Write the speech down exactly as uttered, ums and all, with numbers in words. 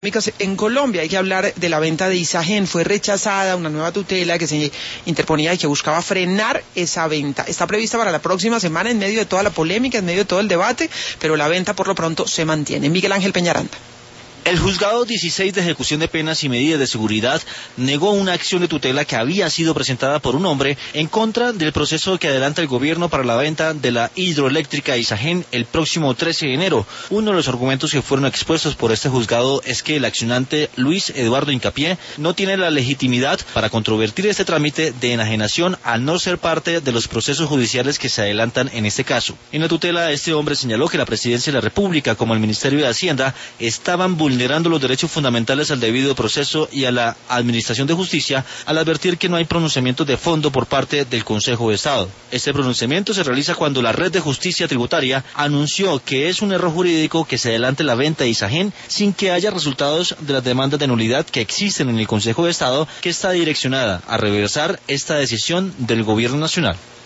En Colombia hay que hablar de la venta de Isagen. Fue rechazada una nueva tutela que se interponía y que buscaba frenar esa venta. Está prevista para la próxima semana en medio de toda la polémica, en medio de todo el debate, pero la venta por lo pronto se mantiene. Miguel Ángel Peñaranda. El Juzgado dieciséis de Ejecución de Penas y Medidas de Seguridad negó una acción de tutela que había sido presentada por un hombre en contra del proceso que adelanta el gobierno para la venta de la hidroeléctrica Isagen el próximo trece de enero. Uno de los argumentos que fueron expuestos por este juzgado es que el accionante Luis Eduardo Hincapié no tiene la legitimidad para controvertir este trámite de enajenación al no ser parte de los procesos judiciales que se adelantan en este caso. En la tutela, este hombre señaló que la Presidencia de la República como el Ministerio de Hacienda estaban vulnerando vulnerando los derechos fundamentales al debido proceso y a la Administración de Justicia al advertir que no hay pronunciamiento de fondo por parte del Consejo de Estado. Este pronunciamiento se realiza cuando la Red de Justicia Tributaria anunció que es un error jurídico que se adelante la venta de Isagen sin que haya resultados de las demandas de nulidad que existen en el Consejo de Estado, que está direccionada a reversar esta decisión del Gobierno Nacional.